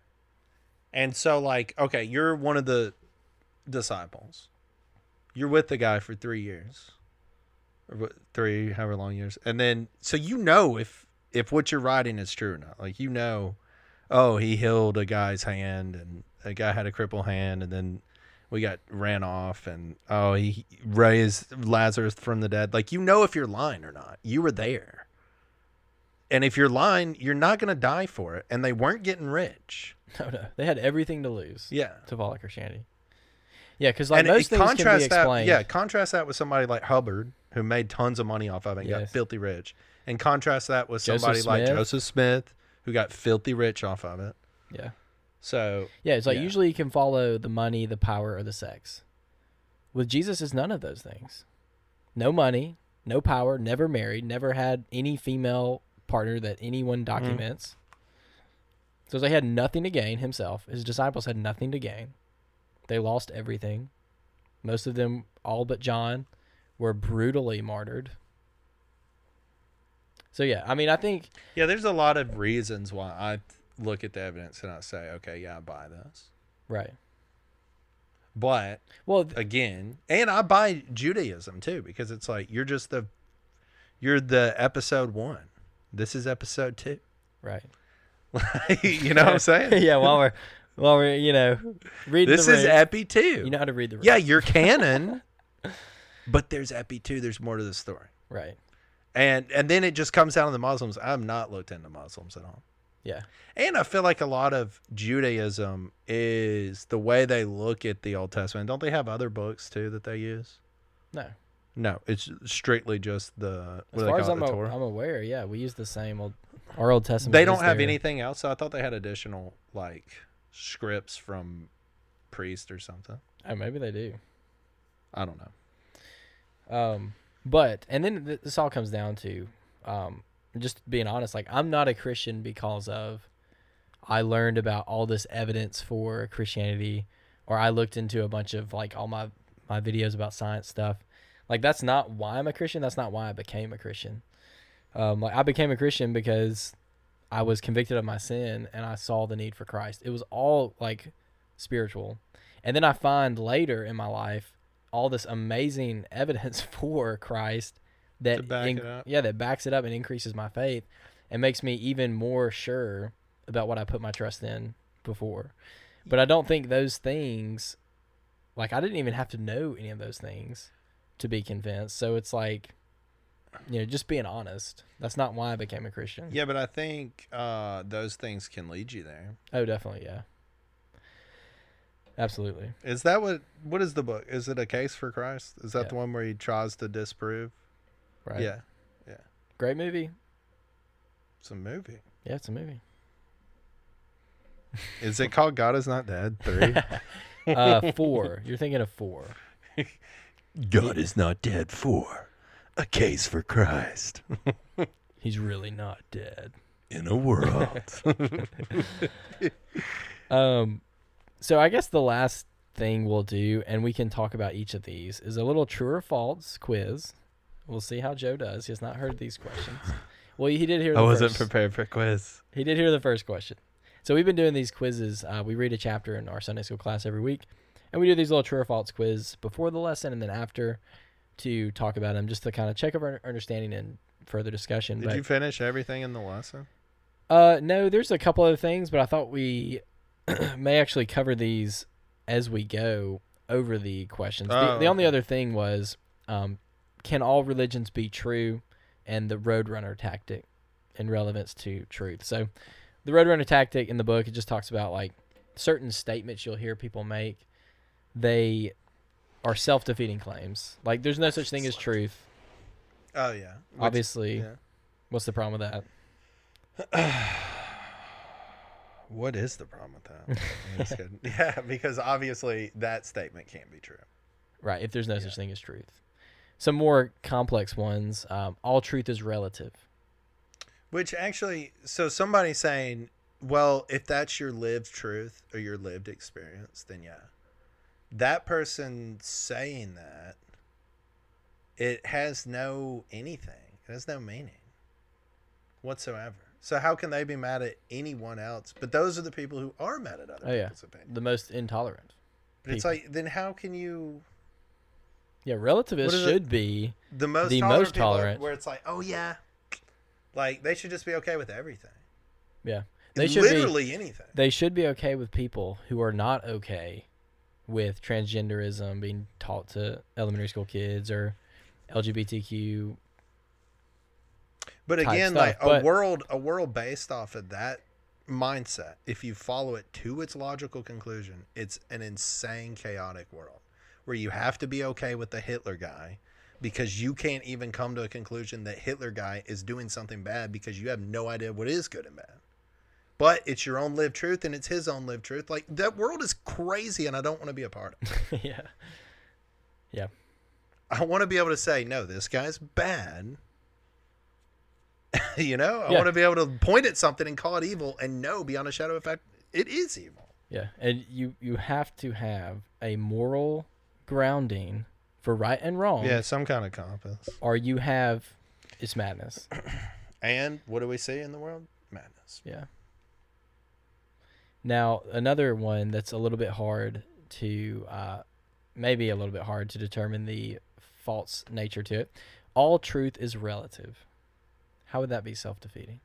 Speaker 8: And so, like, okay, you're one of the disciples. You're with the guy for 3 years. Or 3, however long years. And then, so you know if what you're writing is true or not. Like, you know, oh, he healed a guy's hand, and a guy had a crippled hand, and then we ran off, and oh, he raised Lazarus from the dead. Like, you know if you're lying or not. You were there. And if you're lying, you're not going to die for it. And they weren't getting rich.
Speaker 6: No. They had everything to lose.
Speaker 8: Yeah.
Speaker 6: To follow Christianity. Yeah, because like most things can be explained.
Speaker 8: Contrast that with somebody like Hubbard, who made tons of money off of it and got filthy rich. And contrast that with somebody like Joseph Smith, who got filthy rich off of it.
Speaker 6: Yeah.
Speaker 8: So
Speaker 6: yeah, it's like usually you can follow the money, the power, or the sex. With Jesus, it's none of those things. No money, no power, never married, never had any female partner that anyone documents. So he had nothing to gain himself. His disciples had nothing to gain. They lost everything. Most of them, all but John, were brutally martyred. So yeah, I mean, I think
Speaker 8: there's a lot of reasons why I look at the evidence and I say, okay, yeah, I buy this.
Speaker 6: Right.
Speaker 8: But again, and I buy Judaism too, because it's like you're the episode 1. This is episode 2.
Speaker 6: Right.
Speaker 8: You know what I'm saying?
Speaker 6: Yeah, while we're reading
Speaker 8: this is Epi 2.
Speaker 6: You know how to read the room.
Speaker 8: Yeah, you're canon. But there's Epi 2. There's more to the story.
Speaker 6: Right.
Speaker 8: And then it just comes down to the Muslims. I've not looked into Muslims at all.
Speaker 6: Yeah.
Speaker 8: And I feel like a lot of Judaism is the way they look at the Old Testament. Don't they have other books too that they use? No, it's strictly just the
Speaker 6: as far as
Speaker 8: the
Speaker 6: I'm
Speaker 8: Torah.
Speaker 6: aware, yeah, we use the same Old Testament.
Speaker 8: They don't have anything else. So I thought they had additional scripts from priest or something.
Speaker 6: Oh, maybe they do.
Speaker 8: I don't know.
Speaker 6: But and then this all comes down to just being honest. Like, I'm not a Christian because of I learned about all this evidence for Christianity, or I looked into a bunch of like all my videos about science stuff. Like, that's not why I'm a Christian. That's not why I became a Christian. Like, I became a Christian because I was convicted of my sin and I saw the need for Christ. It was all like spiritual. And then I find later in my life all this amazing evidence for Christ that
Speaker 8: To back it up.
Speaker 6: that backs it up and increases my faith and makes me even more sure about what I put my trust in before. But I don't think those things, like, I didn't even have to know any of those things to be convinced. So it's like, just being honest. That's not why I became a Christian.
Speaker 8: Yeah, but I think those things can lead you there.
Speaker 6: Oh, definitely, yeah. Absolutely.
Speaker 8: Is that what is the book? Is it A Case for Christ? Is that
Speaker 6: Yeah.
Speaker 8: the one where he tries to disprove?
Speaker 6: Right.
Speaker 8: Yeah.
Speaker 6: Great movie.
Speaker 8: It's a movie.
Speaker 6: Yeah, it's a movie.
Speaker 8: Is it called God Is Not Dead 3?
Speaker 6: 4. You're thinking of 4.
Speaker 8: God Is Not Dead 4. A Case for Christ.
Speaker 6: He's really not dead.
Speaker 8: In a world.
Speaker 6: So I guess the last thing we'll do, and we can talk about each of these, is a little true or false quiz. We'll see how Joe does. He has not heard these questions. Well, he did hear the
Speaker 8: I wasn't
Speaker 6: first.
Speaker 8: prepared for quiz.
Speaker 6: He did hear the first question. So we've been doing these quizzes. We read a chapter in our Sunday school class every week, and we do these little true or false quiz before the lesson and then after to talk about them, just to kind of check our understanding and further discussion.
Speaker 8: Did you finish everything in the lesson?
Speaker 6: No, there's a couple other things, but I thought we may actually cover these as we go over the questions. The only other thing was, can all religions be true, and the Roadrunner tactic in relevance to truth. So the Roadrunner tactic in the book, it just talks about like certain statements you'll hear people make. They are self-defeating claims. Like, there's no such thing as truth.
Speaker 8: Oh, yeah.
Speaker 6: Obviously. What's the problem with that?
Speaker 8: What is the problem with that? I'm just kidding. Yeah, because obviously that statement can't be true.
Speaker 6: Right, if there's no such thing as truth. Some more complex ones, all truth is relative.
Speaker 8: Which actually, so somebody's saying, well, if that's your lived truth or your lived experience, then yeah. That person saying that, it has no anything. It has no meaning whatsoever. So how can they be mad at anyone else? But those are the people who are mad at other people's opinions.
Speaker 6: The most intolerant.
Speaker 8: But it's like, then how can you...
Speaker 6: Yeah, relativists should be
Speaker 8: the most tolerant. Where it's like, oh yeah, like they should just be okay with everything.
Speaker 6: Yeah, they should
Speaker 8: literally anything.
Speaker 6: They should be okay with people who are not okay with transgenderism being taught to elementary school kids or LGBTQ.
Speaker 8: But again,
Speaker 6: stuff.
Speaker 8: like a world based off of that mindset, if you follow it to its logical conclusion, it's an insane, chaotic world where you have to be okay with the Hitler guy because you can't even come to a conclusion that Hitler guy is doing something bad because you have no idea what is good and bad. But it's your own lived truth and it's his own lived truth. Like, that world is crazy and I don't want to be a part of it.
Speaker 6: Yeah. Yeah.
Speaker 8: I want to be able to say, no, this guy's bad. I
Speaker 6: Yeah.
Speaker 8: want to be able to point at something and call it evil and know beyond a shadow of a fact it is evil.
Speaker 6: Yeah. And you have to have a moral grounding for right and wrong.
Speaker 8: Yeah, some kind of compass.
Speaker 6: Or you have, it's madness.
Speaker 8: And what do we see in the world? Madness.
Speaker 6: Yeah. Now, another one that's a little bit hard to, maybe a little bit hard to determine the false nature to it. All truth is relative. How would that be self-defeating?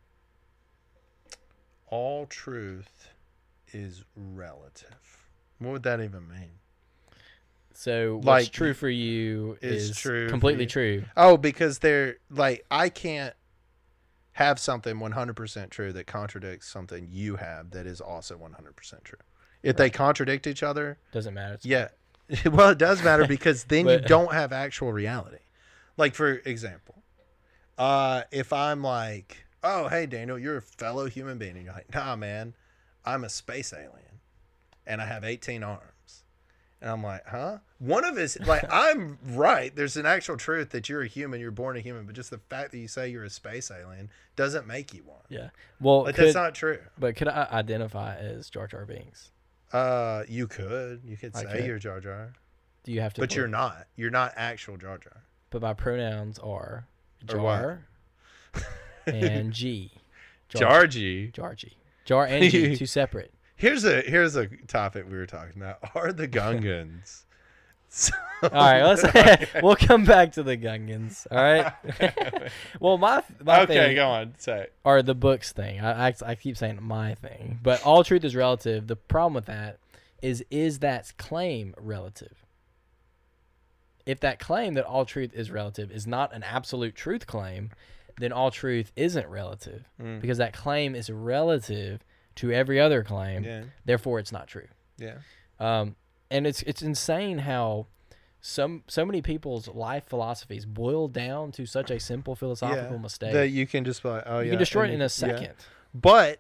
Speaker 8: All truth is relative. What would that even mean?
Speaker 6: So what's
Speaker 8: Like,
Speaker 6: true for you is
Speaker 8: true for
Speaker 6: completely
Speaker 8: you.
Speaker 6: true.
Speaker 8: Oh, because they're like, I can't have something 100% true that contradicts something you have that is also 100% true. If they contradict each other,
Speaker 6: Doesn't matter.
Speaker 8: yeah. Well, it does matter because then you
Speaker 6: But-
Speaker 8: don't have actual reality. Like, for example, if I'm like, oh, hey, Daniel, you're a fellow human being. And you're like, nah, man, I'm a space alien. and I have 18 arms. And I'm like, huh? One of us, like, I'm right. There's an actual truth that you're a human, you're born a human, but just the fact that you say you're a space alien doesn't make you one.
Speaker 6: Yeah. Well,
Speaker 8: Like, that's not true.
Speaker 6: But could I identify as Jar Jar Binks?
Speaker 8: You could say you're Jar Jar.
Speaker 6: Do you have to?
Speaker 8: But you're not. You're not actual Jar Jar.
Speaker 6: But my pronouns are
Speaker 8: Or
Speaker 6: Jar and G.
Speaker 8: Jar G.
Speaker 6: Jar G. Jar and G, two separate.
Speaker 8: Here's a topic we were talking about. Are the Gungans?
Speaker 6: All right, we'll come back to the Gungans. All right. Well, my
Speaker 8: okay,
Speaker 6: thing
Speaker 8: go on. Say it.
Speaker 6: are the books thing. I keep saying my thing, but all truth is relative. The problem with that is that claim relative? If that claim that all truth is relative is not an absolute truth claim, then all truth isn't relative because that claim is relative to every other claim.
Speaker 8: Yeah.
Speaker 6: Therefore, it's not true.
Speaker 8: Yeah.
Speaker 6: And it's insane how so many people's life philosophies boil down to such a simple philosophical mistake
Speaker 8: that you can just be like, oh,
Speaker 6: you can destroy it in a second.
Speaker 8: But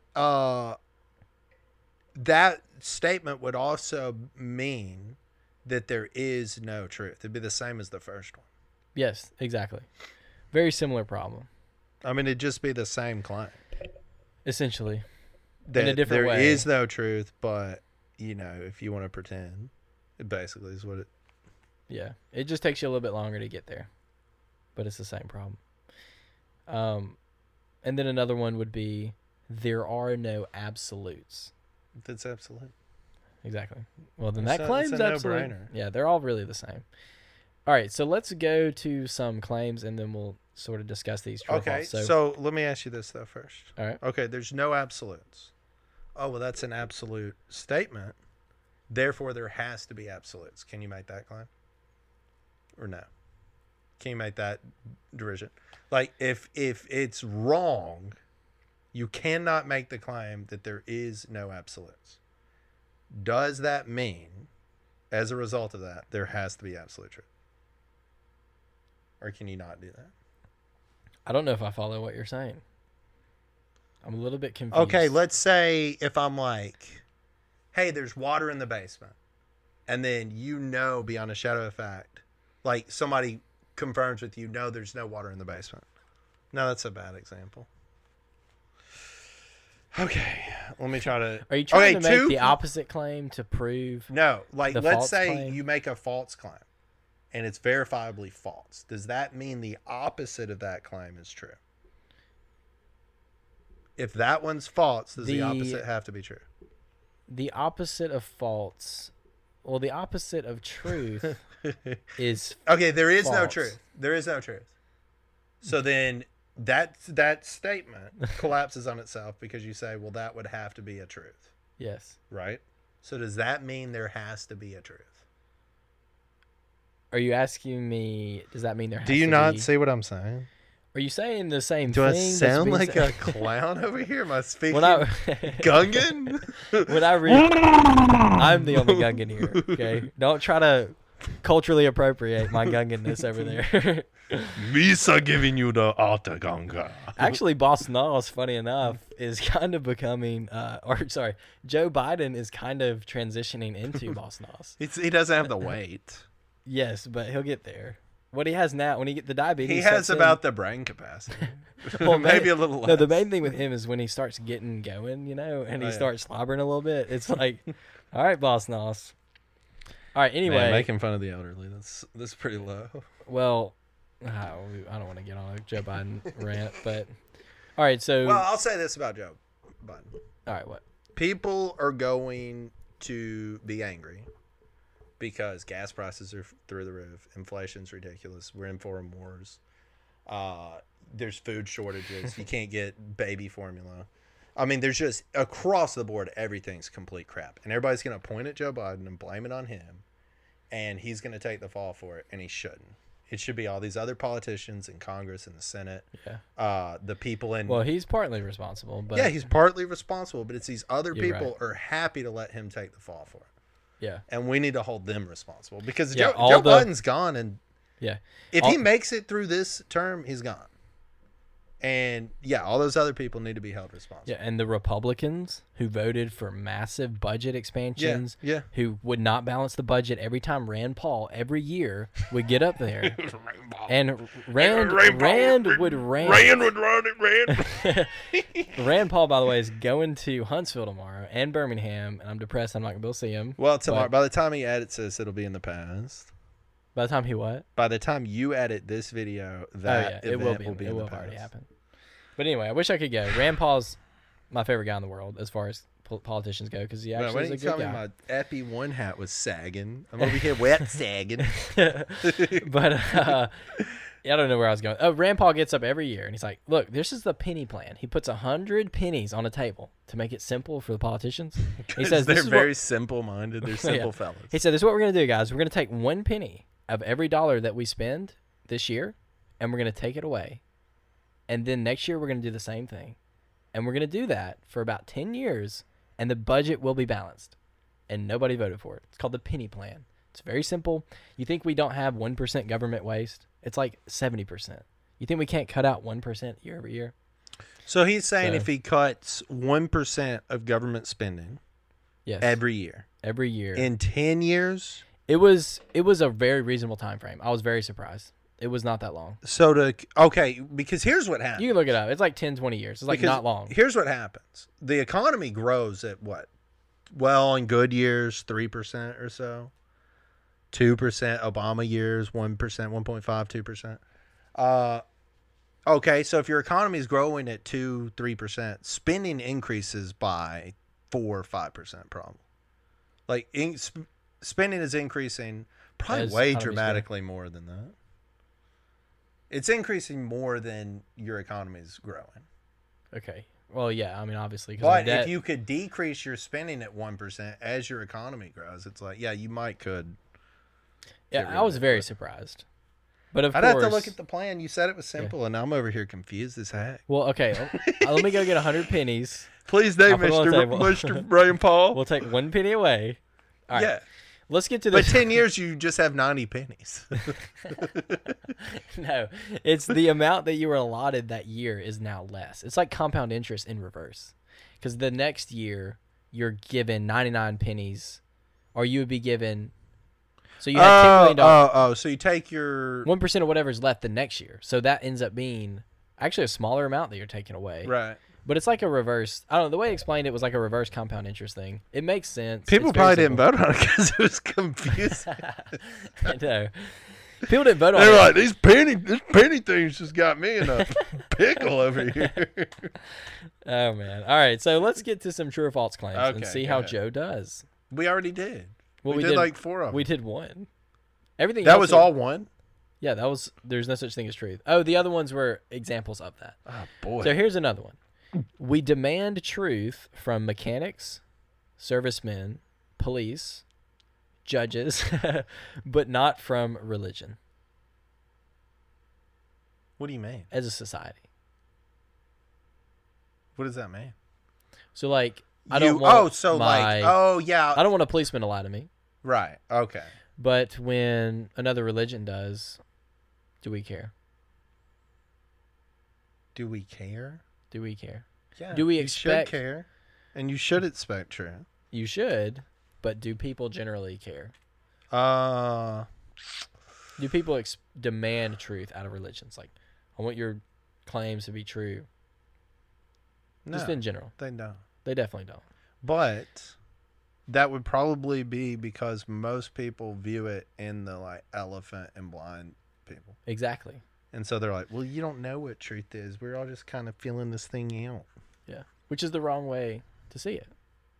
Speaker 8: that statement would also mean that there is no truth. It'd be the same as the first one.
Speaker 6: Yes, exactly. Very similar problem.
Speaker 8: I mean, it'd just be the same claim.
Speaker 6: Essentially.
Speaker 8: That
Speaker 6: in a different way.
Speaker 8: There is no truth, but, you know, if you want to pretend, it basically is what it...
Speaker 6: Yeah. It just takes you a little bit longer to get there. But it's the same problem. And then another one would be, there are no absolutes.
Speaker 8: That's absolute.
Speaker 6: Exactly. Well, then
Speaker 8: It's
Speaker 6: that claim's
Speaker 8: a
Speaker 6: absolute.
Speaker 8: no-brainer.
Speaker 6: Yeah, they're all really the same. All right, so let's go to some claims, and then we'll sort of discuss these.
Speaker 8: Okay, so let me ask you this, though, first.
Speaker 6: All right.
Speaker 8: Okay, there's no absolutes. Oh, well, that's an absolute statement. Therefore, there has to be absolutes. Can you make that claim? Or no? Can you make that derision? Like, if it's wrong, you cannot make the claim that there is no absolutes. Does that mean, as a result of that, there has to be absolute truth? Or can you not do that?
Speaker 6: I don't know if I follow what you're saying. I'm a little bit confused.
Speaker 8: Okay, let's say if I'm like, hey, there's water in the basement. And then you know beyond a shadow of fact, like somebody confirms with you, no, there's no water in the basement. No, that's a bad example. Okay, let me try to...
Speaker 6: Are you trying to make the opposite claim to prove...
Speaker 8: No, like let's say
Speaker 6: claim?
Speaker 8: you make a false claim and it's verifiably false. Does that mean the opposite of that claim is true? If that one's false, does the opposite have to be true?
Speaker 6: The opposite of false... Well, the opposite of truth is
Speaker 8: okay, there is
Speaker 6: false.
Speaker 8: no truth. There is no truth. So then that statement collapses on itself because you say, well, that would have to be a truth.
Speaker 6: Yes.
Speaker 8: Right? So does that mean there has to be a truth?
Speaker 6: Are you asking me, does that mean there has to
Speaker 8: Do
Speaker 6: be...
Speaker 8: you not see what I'm saying?
Speaker 6: Are you saying the same
Speaker 8: Do
Speaker 6: thing?
Speaker 8: I sound like a clown over here? Am I speaking Gungan?
Speaker 6: When I read... I'm the only Gungan here, okay? Don't try to culturally appropriate my Gunganness over there.
Speaker 8: Misa giving you the Alta Gunga.
Speaker 6: Actually, Boss Nas, funny enough, is kind of becoming... Joe Biden is kind of transitioning into Boss Nas.
Speaker 8: He doesn't have the weight.
Speaker 6: Yes, but he'll get there. What he has now, when he get the diabetes,
Speaker 8: he has about the brain capacity.
Speaker 6: Well,
Speaker 8: maybe a little less.
Speaker 6: No, the main thing with him is when he starts getting going, you know, and he starts slobbering a little bit. It's like, all right, Boss Nos. All right, anyway.
Speaker 8: Man, making fun of the elderly, that's pretty low.
Speaker 6: Well, I don't want to get on a Joe Biden rant, but all right, so.
Speaker 8: Well, I'll say this about Joe Biden.
Speaker 6: All right, what?
Speaker 8: People are going to be angry because gas prices are through the roof. Inflation's ridiculous. We're in foreign wars. There's food shortages. You can't get baby formula. I mean, there's just across the board, everything's complete crap. And everybody's going to point at Joe Biden and blame it on him. And he's going to take the fall for it. And he shouldn't. It should be all these other politicians in Congress and the Senate.
Speaker 6: Yeah.
Speaker 8: The people in...
Speaker 6: Well, he's partly responsible. But
Speaker 8: yeah, he's partly responsible. But it's these other
Speaker 6: You're
Speaker 8: people
Speaker 6: right.
Speaker 8: are happy to let him take the fall for it.
Speaker 6: Yeah.
Speaker 8: And we need to hold them responsible. Because
Speaker 6: Yeah,
Speaker 8: Joe Biden's gone. And
Speaker 6: yeah,
Speaker 8: if he makes it through this term, he's gone. And yeah, all those other people need to be held responsible.
Speaker 6: Yeah, and the Republicans who voted for massive budget expansions,
Speaker 8: Yeah.
Speaker 6: who would not balance the budget every time Rand Paul every year would get up there, and Rand would run it. Rand Paul, by the way, is going to Huntsville tomorrow and Birmingham, and I'm depressed. I'm not gonna be able to see him.
Speaker 8: Well, tomorrow,
Speaker 6: But
Speaker 8: by the time he edits this, it'll be in the past.
Speaker 6: by the time he what?
Speaker 8: By the time you edit this video, that
Speaker 6: it will
Speaker 8: event
Speaker 6: be.
Speaker 8: in
Speaker 6: It will
Speaker 8: the
Speaker 6: have already
Speaker 8: past.
Speaker 6: happened. But anyway, I wish I could go. Rand Paul's my favorite guy in the world as far as politicians go because he
Speaker 8: Well,
Speaker 6: actually
Speaker 8: when
Speaker 6: is
Speaker 8: you
Speaker 6: a
Speaker 8: tell
Speaker 6: good
Speaker 8: me
Speaker 6: guy.
Speaker 8: my Epi One hat was sagging, I'm over here wet sagging.
Speaker 6: But I don't know where I was going. Oh, Rand Paul gets up every year and he's like, "Look, this is the penny plan." He puts 100 pennies on a table to make it simple for the politicians. He says,
Speaker 8: they're
Speaker 6: "This is
Speaker 8: very simple-minded. They're simple
Speaker 6: Yeah.
Speaker 8: fellas.
Speaker 6: He said, "This is what we're going to do, guys. We're going to take 1 penny of every dollar that we spend this year, and we're going to take it away. And then next year, we're going to do the same thing. And we're going to do that for about 10 years, and the budget will be balanced." And nobody voted for it. It's called the penny plan. It's very simple. You think we don't have 1% government waste? It's like 70%. You think we can't cut out 1% year over year?
Speaker 8: So he's saying
Speaker 6: So-
Speaker 8: if he cuts 1% of government spending
Speaker 6: Yes.
Speaker 8: every year
Speaker 6: in
Speaker 8: 10 years,
Speaker 6: it was a very reasonable time frame. I was very surprised. It was not that long.
Speaker 8: because here's what happens.
Speaker 6: You can look it up. It's like 10, 20 years. It's like
Speaker 8: Because
Speaker 6: not long.
Speaker 8: Here's what happens. The economy grows at what? Well, in good years, 3% or so. 2%. Obama years, 1%, 1.5, 2%. Okay, so if your economy is growing at 2, 3%, spending increases by 4 or 5% probably. Like spending is increasing probably
Speaker 6: As
Speaker 8: way
Speaker 6: economy's
Speaker 8: dramatically more than that. It's increasing more than your economy is growing.
Speaker 6: Okay. Well, yeah. I mean, obviously. 'cause
Speaker 8: But
Speaker 6: of the debt.
Speaker 8: if you could decrease your spending at 1% as your economy grows, it's like, yeah, you might could. get rid
Speaker 6: I was
Speaker 8: of it,
Speaker 6: very
Speaker 8: but-
Speaker 6: surprised. But of
Speaker 8: I'd
Speaker 6: course.
Speaker 8: have to look at the plan. You said it was simple, and I'm over here confused as heck.
Speaker 6: Well, okay. Let me go get 100 pennies.
Speaker 8: Please do,
Speaker 6: I'll put it on the table.
Speaker 8: Mr. Rand Paul.
Speaker 6: We'll take 1 penny away. All right.
Speaker 8: Yeah.
Speaker 6: Let's get to
Speaker 8: But
Speaker 6: this.
Speaker 8: 10 years, you just have 90 pennies.
Speaker 6: No, it's the amount that you were allotted that year is now less. It's like compound interest in reverse. Because the next year, you're given 99 pennies, or you would be given. So you had $10 million.
Speaker 8: So you take your.
Speaker 6: 1% of whatever's left the next year. So that ends up being actually a smaller amount that you're taking away.
Speaker 8: Right.
Speaker 6: But it's like a reverse. I don't know. The way he explained it was like a reverse compound interest thing. It makes sense.
Speaker 8: People
Speaker 6: It's very
Speaker 8: probably didn't
Speaker 6: simple.
Speaker 8: vote on it because it was confusing.
Speaker 6: I know. People didn't vote on
Speaker 8: They're
Speaker 6: it.
Speaker 8: like, this penny thing's just got me in a pickle over here.
Speaker 6: Oh, man. All right. So let's get to some true or false claims and
Speaker 8: Okay,
Speaker 6: see
Speaker 8: go
Speaker 6: how
Speaker 8: ahead.
Speaker 6: Joe does.
Speaker 8: We already did.
Speaker 6: Well,
Speaker 8: we did like 4 of them.
Speaker 6: We did 1. Everything
Speaker 8: That
Speaker 6: else
Speaker 8: was all one?
Speaker 6: Yeah, that was. There's no such thing as truth. Oh, the other ones were examples of that.
Speaker 8: Oh, boy.
Speaker 6: So here's another one. We demand truth from mechanics, servicemen, police, judges, but not from religion
Speaker 8: What do you mean?
Speaker 6: as a society.
Speaker 8: What does that mean?
Speaker 6: So, like, I don't want I don't want a policeman to lie to me.
Speaker 8: Right. Okay.
Speaker 6: But when another religion does, do we care?
Speaker 8: Do we care?
Speaker 6: Do we care?
Speaker 8: Yeah.
Speaker 6: Do we
Speaker 8: you
Speaker 6: expect-
Speaker 8: should care, and you should expect truth.
Speaker 6: You should, but do people generally care? Do people demand truth out of religions? Like, I want your claims to be true.
Speaker 8: No,
Speaker 6: Just in general.
Speaker 8: they don't.
Speaker 6: They definitely don't.
Speaker 8: But that would probably be because most people view it in the like elephant and blind people.
Speaker 6: Exactly.
Speaker 8: And so they're like, well, you don't know what truth is. We're all just kind of feeling this thing out.
Speaker 6: Yeah. Which is the wrong way to see it.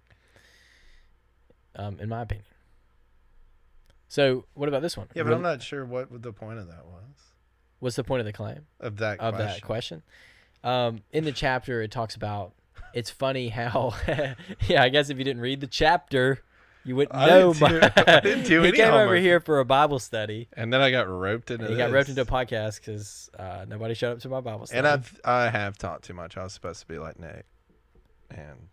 Speaker 6: In my opinion. So, what about this one?
Speaker 8: Yeah, but I'm not sure what the point of that was.
Speaker 6: What's the point of the claim?
Speaker 8: Of that question.
Speaker 6: In the chapter, it talks about, it's funny how, yeah, I guess if you didn't read the chapter, you wouldn't know.
Speaker 8: I didn't do
Speaker 6: He
Speaker 8: any
Speaker 6: came over
Speaker 8: homework.
Speaker 6: here for a Bible study.
Speaker 8: And then I got roped into
Speaker 6: He got roped into a podcast because nobody showed up to my Bible study.
Speaker 8: And I have talked too much. I was supposed to be like Nate. And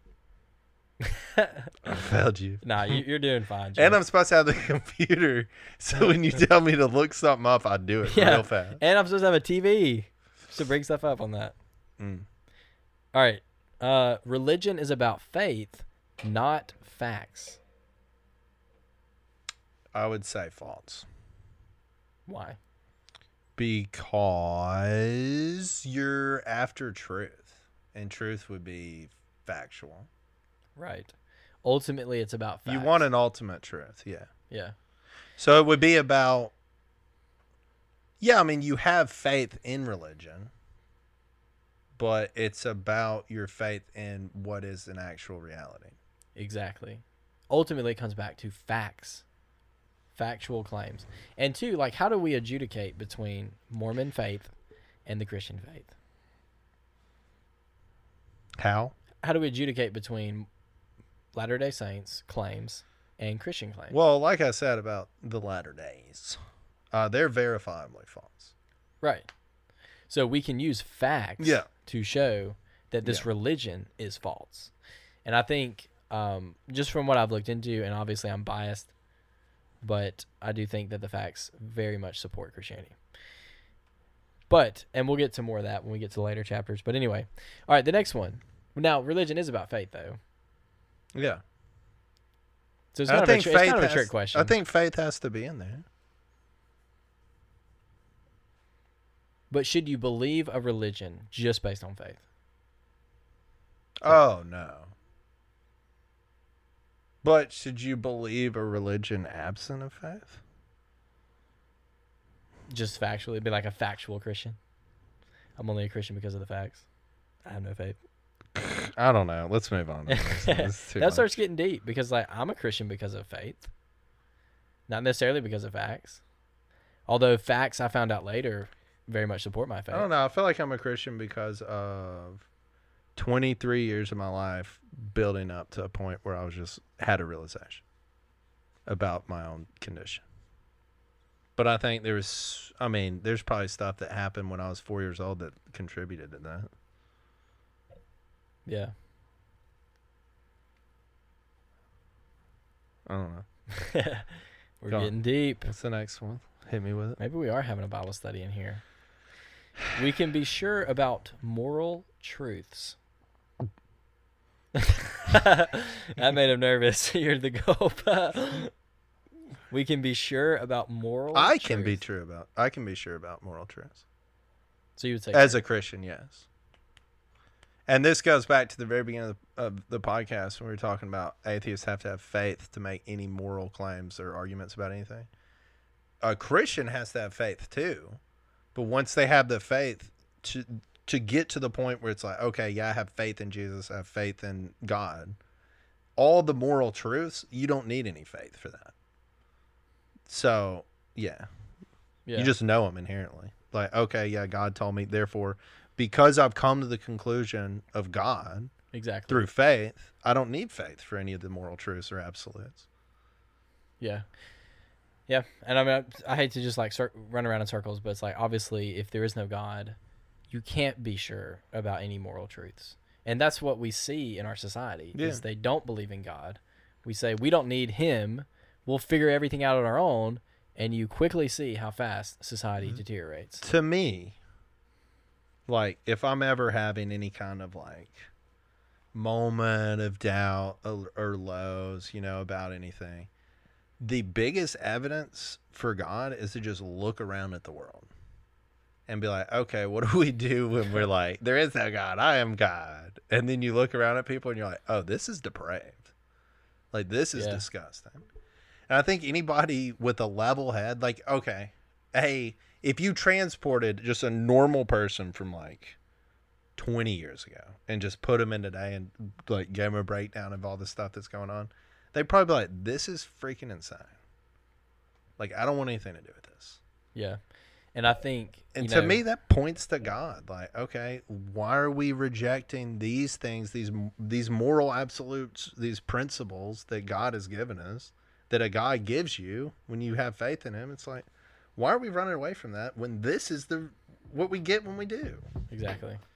Speaker 8: I failed you.
Speaker 6: Nah, you're doing fine, Joe.
Speaker 8: And I'm supposed to have the computer, so when you tell me to look something up, I do it real fast.
Speaker 6: And I'm supposed to have a TV to bring stuff up on that. All right. Religion is about faith, not facts.
Speaker 8: I would say false.
Speaker 6: Why?
Speaker 8: Because you're after truth, and truth would be factual.
Speaker 6: Right. Ultimately, it's about facts.
Speaker 8: You want an ultimate truth, yeah.
Speaker 6: Yeah.
Speaker 8: So it would be about, yeah, I mean, you have faith in religion, but it's about your faith in what is an actual reality.
Speaker 6: Exactly. Ultimately, it comes back to facts, factual claims. And two, like, how do we adjudicate between Mormon faith and the Christian faith?
Speaker 8: How?
Speaker 6: How do we adjudicate between Latter-day Saints claims and Christian claims?
Speaker 8: Well, like I said about the latter days, they're verifiably false.
Speaker 6: Right. So we can use facts to show that this religion is false. And I think just from what I've looked into, and obviously I'm biased, but I do think that the facts very much support Christianity. But, and we'll get to more of that when we get to later chapters. But anyway, all right, the next one. Now, religion is about faith, though.
Speaker 8: Yeah.
Speaker 6: So it's kind, it's kind of a trick question.
Speaker 8: I think faith has to be in there.
Speaker 6: But should you believe a religion just based on faith?
Speaker 8: Oh, no. But should you believe a religion absent of faith?
Speaker 6: Just factually, be like a factual Christian. I'm only a Christian because of the facts. I have no faith.
Speaker 8: I don't know. Let's move on.
Speaker 6: That starts getting deep because, like, I'm a Christian because of faith, not necessarily because of facts. Although facts, I found out later, very much support my faith.
Speaker 8: I don't know. I feel like I'm a Christian because of 23 years of my life building up to a point where I was just had a realization about my own condition. But I think there's probably stuff that happened when I was 4 years old that contributed to that.
Speaker 6: Yeah.
Speaker 8: I don't know.
Speaker 6: We're getting deep.
Speaker 8: What's the next one? Hit me with it.
Speaker 6: Maybe we are having a Bible study in here. We can be sure about moral truths. That made him nervous. You're the gulp. We can be sure about moral
Speaker 8: I
Speaker 6: truth.
Speaker 8: can be sure about moral truths.
Speaker 6: So you would say
Speaker 8: as a Christian, yes. And this goes back to the very beginning of the podcast when we were talking about atheists have to have faith to make any moral claims or arguments about anything. A Christian has to have faith too, but once they have the faith to get to the point where it's like, okay, yeah, I have faith in Jesus, I have faith in God, all the moral truths, you don't need any faith for that. So, yeah. You just know them inherently. Like, okay, yeah, God told me, therefore, because I've come to the conclusion of God through faith, I don't need faith for any of the moral truths or absolutes.
Speaker 6: Yeah. Yeah. And I mean, I hate to just like run around in circles, but it's like, obviously, if there is no God, you can't be sure about any moral truths. And that's what we see in our society is they don't believe in God. We say, we don't need him. We'll figure everything out on our own. And you quickly see how fast society deteriorates.
Speaker 8: To me, like, if I'm ever having any kind of, like, moment of doubt or lows, about anything, the biggest evidence for God is to just look around at the world and be like, okay, what do we do when we're like, there is no God, I am God. And then you look around at people and you're like, oh, this is depraved. Like, this is disgusting. And I think anybody with a level head, like, okay, hey, if you transported just a normal person from like 20 years ago and just put them in today and like gave them a breakdown of all the stuff that's going on, they'd probably be like, this is freaking insane. Like, I don't want anything to do with this.
Speaker 6: Yeah. And I think,
Speaker 8: and to me, that points to God. Like, okay, why are we rejecting these things, these moral absolutes, these principles that God has given us, that a God gives you when you have faith in him? It's like, why are we running away from that when this is what we get when we do?
Speaker 6: Exactly.